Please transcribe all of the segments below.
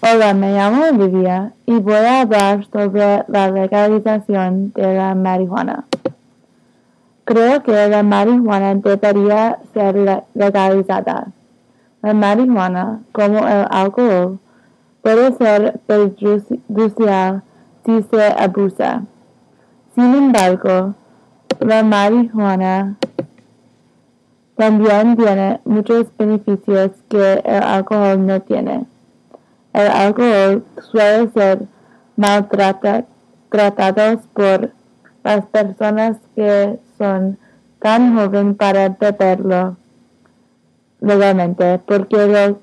Hola, me llamo Olivia y voy a hablar sobre la legalización de la marihuana. Creo que la marihuana debería ser legalizada. La marihuana, como el alcohol, puede ser perjudicial si se abusa. Sin embargo, la marihuana también tiene muchos beneficios que el alcohol no tiene. El alcohol suele ser maltratados por las personas que son tan jóvenes para beberlo legalmente porque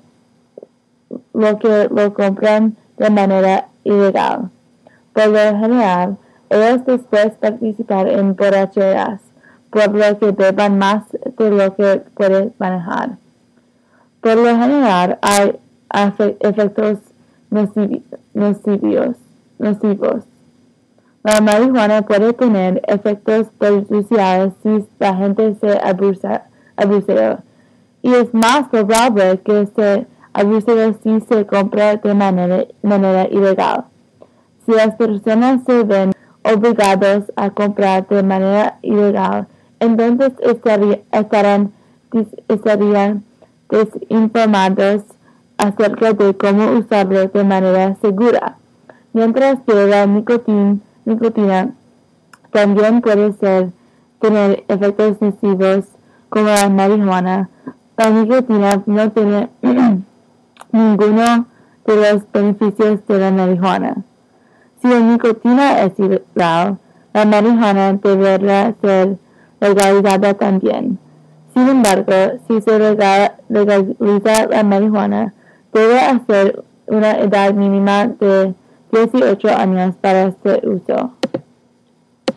lo compran de manera ilegal. Por lo general, ellos después participan en borracheras, por lo que beban más de lo que pueden manejar. Por lo general, hay efectos nocivos. La marihuana puede tener efectos perjudiciales si la gente se abusa, y es más probable que se abuse si se compra de manera ilegal. Si las personas se ven obligados a comprar de manera ilegal, entonces estarían desinformados acerca de cómo usarlo de manera segura. Mientras que la nicotina también puede tener efectos nocivos como la marihuana, la nicotina no tiene ninguno de los beneficios de la marihuana. Si la nicotina es ilegal, la marihuana deberá ser legalizada también. Sin embargo, si se legaliza la marihuana, debe haber una edad mínima de 18 años para este uso.